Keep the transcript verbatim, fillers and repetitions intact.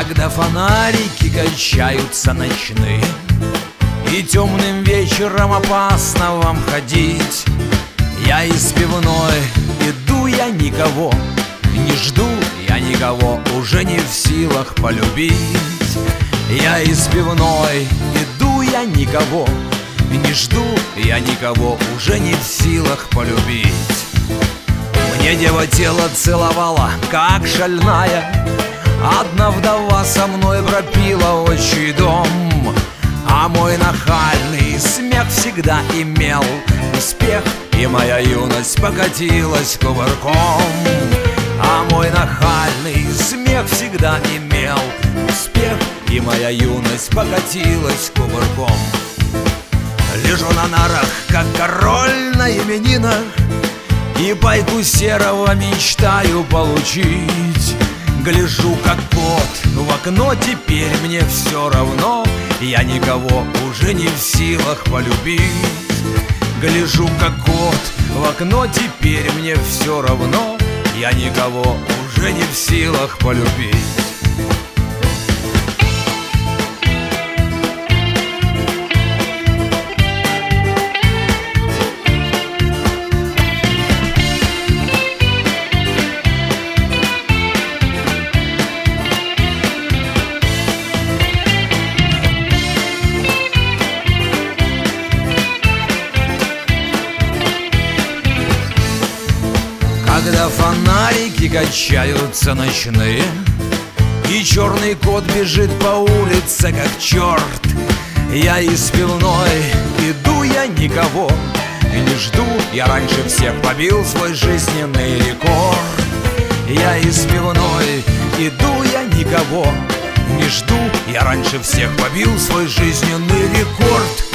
Когда фонарики качаются ночные, и темным вечером опасно вам ходить, я из пивной иду, я никого не жду, я никого уже не в силах полюбить. Я из пивной иду, я никого не жду, я никого уже не в силах полюбить. Мне дева тело целовала, как шальная, одна вдова со мной пропила отчий дом. А мой нахальный смех всегда имел успех, и моя юность покатилась кувырком. А мой нахальный смех всегда имел успех, и моя юность покатилась кувырком. Лежу на нарах, как король на именинах, и пайку серого мечтаю получить. Гляжу, как кот в окно, теперь мне все равно, я никого уже не в силах полюбить. Гляжу, как кот в окно, теперь мне все равно, я никого уже не в силах полюбить. Когда фонарики качаются ночные, и черный кот бежит по улице, как черт, я из пивной иду, я никого не жду, я раньше всех побил свой жизненный рекорд. Я из пивной иду, я никого не жду, я раньше всех побил свой жизненный рекорд.